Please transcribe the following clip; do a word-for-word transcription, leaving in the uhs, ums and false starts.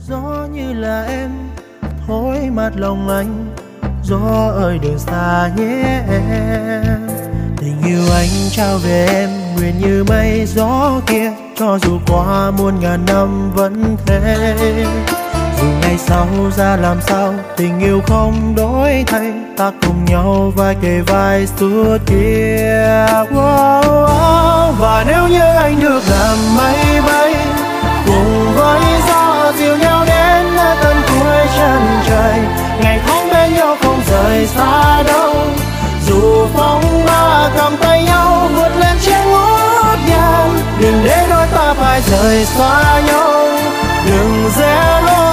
Gió như là em thổi mát lòng anh, gió ơi đường xa nhé em. Tình yêu anh trao về em nguyện như mây gió kia, cho dù qua muôn ngàn năm vẫn thế. Dù ngày sau ra làm sao tình yêu không đổi thay, ta cùng nhau vai kề vai suốt kia. Wow, wow. Và nếu như anh được làm mây bay cùng với gió dìu nhau đến nơi tận cuối chân trời, ngày tháng bên nhau không rời xa đâu. Dù phong ba cầm tay nhau vượt lên trên ngút ngàn, đừng để đôi ta phải rời xa nhau. Đừng rẽ lối